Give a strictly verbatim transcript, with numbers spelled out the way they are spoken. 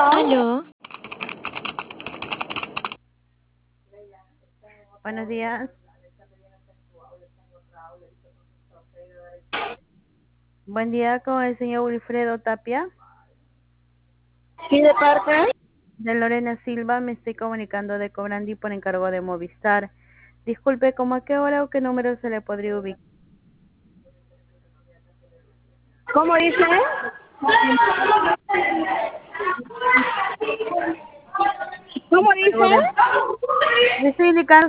Aló, Buenos días. Buen día con el señor Wilfredo Tapia. ¿Sí de parte? De Lorena Silva, me estoy comunicando de Cobrandi por encargo de Movistar. Disculpe, ¿cómo a qué hora o qué número se le podría ubicar? ¿Cómo dice? ¿Cómo Encargo dice? de... Le estoy indicando